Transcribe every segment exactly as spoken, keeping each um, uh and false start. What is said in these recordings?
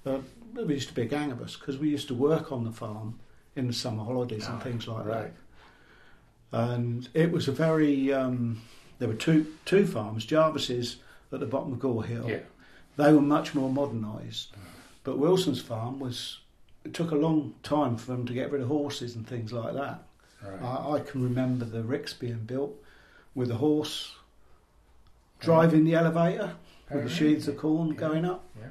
uh, there used to be a gang of us because we used to work on the farm in the summer holidays Oh, and things like right. that. And it was a very, um, there were two two farms, Jarvis's at the bottom of Gore Hill. Yeah. They were much more modernised. But Wilson's farm was, it took a long time for them to get rid of horses and things like that. Right. I, I can remember the ricks being built with a horse driving the elevator with Oh, the sheaves of corn yeah. going up. Yeah.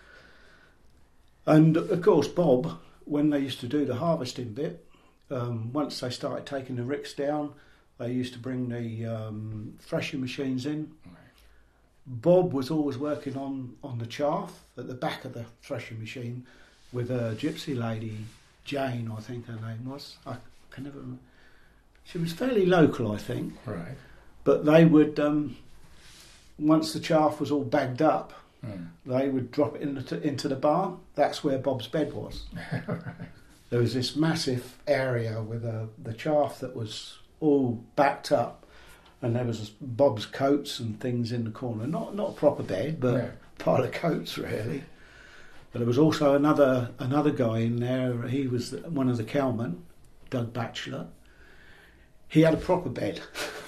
And of course, Bob, when they used to do the harvesting bit, um, once they started taking the ricks down, they used to bring the um, threshing machines in. Right. Bob was always working on, on the chaff at the back of the threshing machine with a gypsy lady, Jane, I think her name was. I can never remember. She was fairly local, I think. Right. But they would, um, once the chaff was all bagged up, Mm. they would drop it in the, into the barn. That's where Bob's bed was. There was this massive area with uh, the chaff that was all backed up, and there was Bob's coats and things in the corner. Not not a proper bed, but Yeah. a pile of coats really. But there was also another another guy in there. He was the, one of the cowmen, Doug Batchelor. He had a proper bed.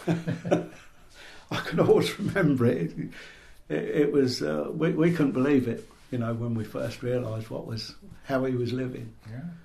I can always remember it. It, it was uh, we we couldn't believe it, you know, when we first realised what was how he was living. Yeah.